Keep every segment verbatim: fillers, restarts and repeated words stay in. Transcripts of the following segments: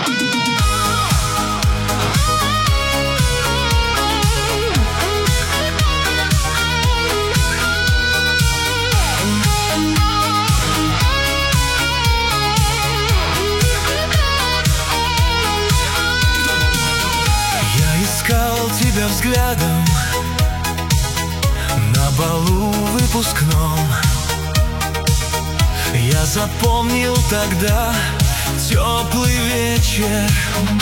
Тебя взглядом на балу выпускном. Я запомнил тогда теплый вечер.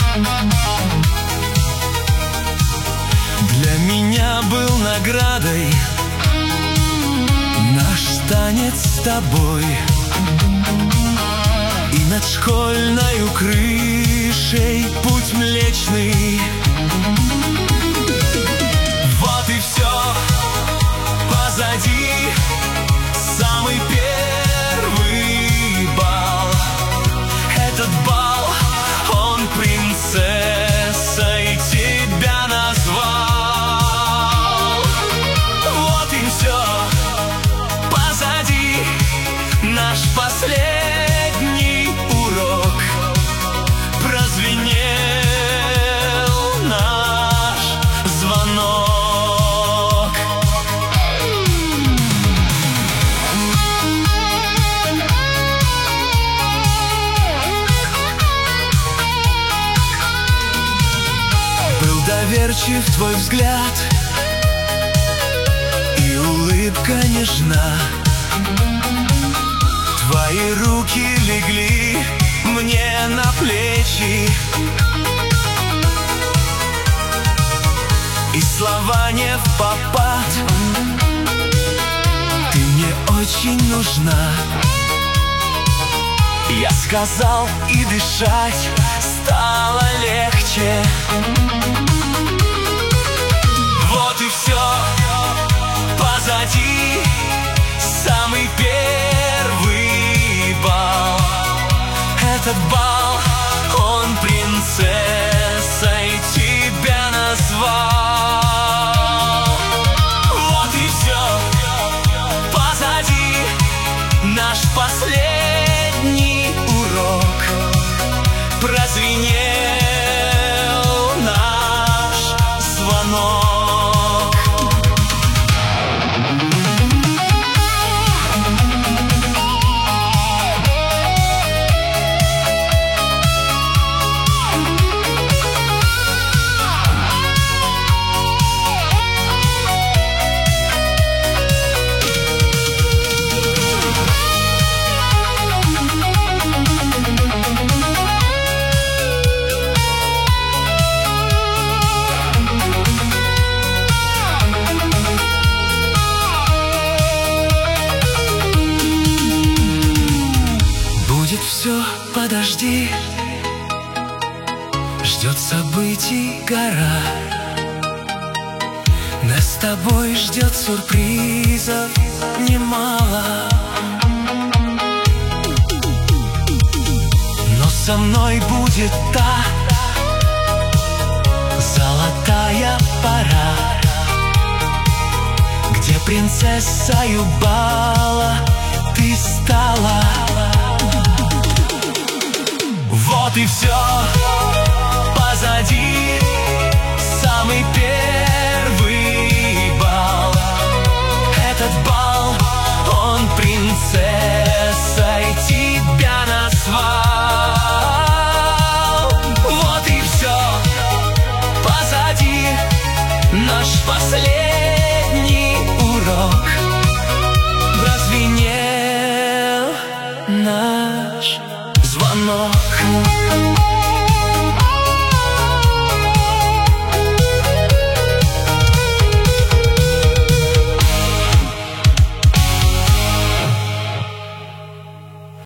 Для меня был наградой наш танец с тобой. И над школьною крышей путь млечный. Вот и все позади, самый первый бал. Этот бал, он принцессой тебя назвал. Вот и все позади, наш последний урок. Прозвенел наш звонок. Доверчив твой взгляд, и улыбка нежна. Твои руки легли мне на плечи, и слова не впопад. Ты мне очень нужна. Я сказал, и дышать стало легче. Вот и все позади, самый первый бал. Этот бал, он принцессой тебя назвал. Вот и все позади, наш последний урок. Прозвенел наш звонок. Все, подожди, ждет событий гора. Нас с тобой ждет сюрпризов немало. Но со мной будет та золотая пора, где принцессою бала ты стала. Вот и все позади, самый первый бал. Этот бал, он принцессой тебя назвал. Вот и все позади, наш последний урок. Прозвенел наш звонок.